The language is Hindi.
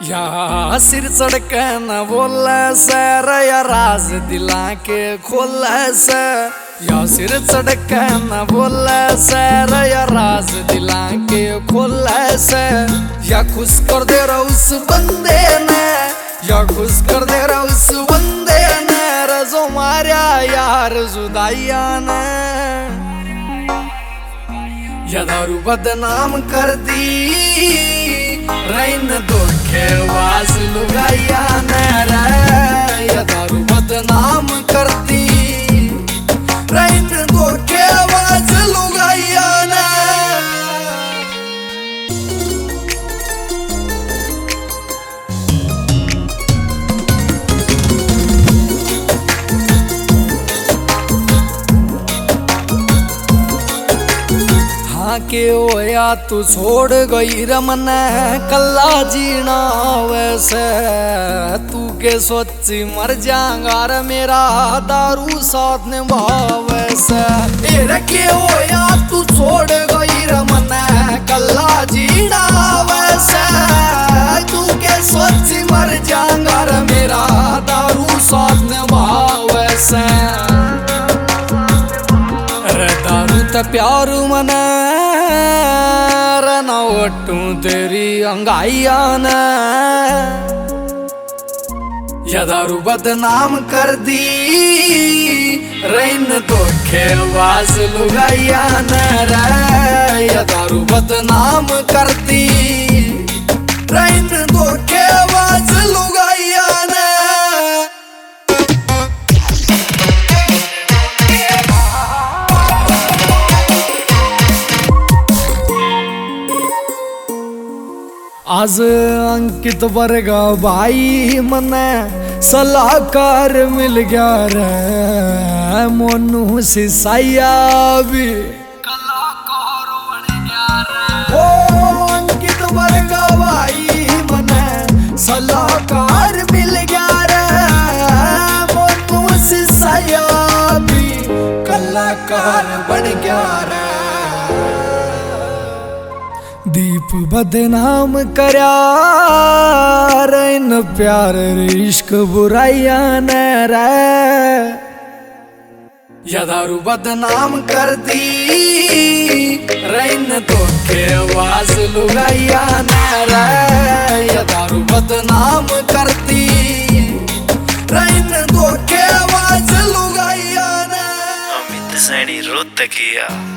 या सिर चढ़के न बोले से या राज दिला के खोले से। या सिर चढ़के न बोले से या राज दिला के खोले से। या खुश कर दे रहा उस बंदे ने, या खुश कर दे रहा उस बंदे ने रजो मारिया यार जुदाइया ने। या दारू बदनाम कर दी रैन धोखेबाज लुगाइया ने रे। या दारू बदनाम कर दी रैन धोखेबाज लुगाइया ने। के होया तू छोड़ गई रमन कल्ला जीना वैसे। तू के सोची मर जाऊंगा रे मेरा दारू साथ निभाव वैसे। के होया तू छोड़ गई रमन कल्ला जीना वैसे। तू के सोची मर जाऊंगा रे मेरा दारू साथ निभाव वैसे। दारू त प्यार मना रना वटू तेरी अंगाइया ने। या दारू बदनाम कर दी रैन धोखेबाज लुगाइया ने रे। या दारू बदनाम कर दी रैन धोखेबाज लुगाइया ने। आज अंकित वर्गा भाई मने सलाहकार मिल गया रे। मोनू सिसाइया भी कलाकार बन गया रे। ओ अंकित वर्गा भाई मने सलाहकार मिल गया रे। मोनू सिसाइया भी कलाकार बन गया रे। दीप बदनाम करया रैन प्यार इश्क बुराइया ने रे। या दारू बदनाम कर दी रैन धोखेबाज लुगाइया ने रे। या दारू बदनाम कर दी रैन धोखेबाज लुगाइया ने। अमित सैनी रोहतकिया।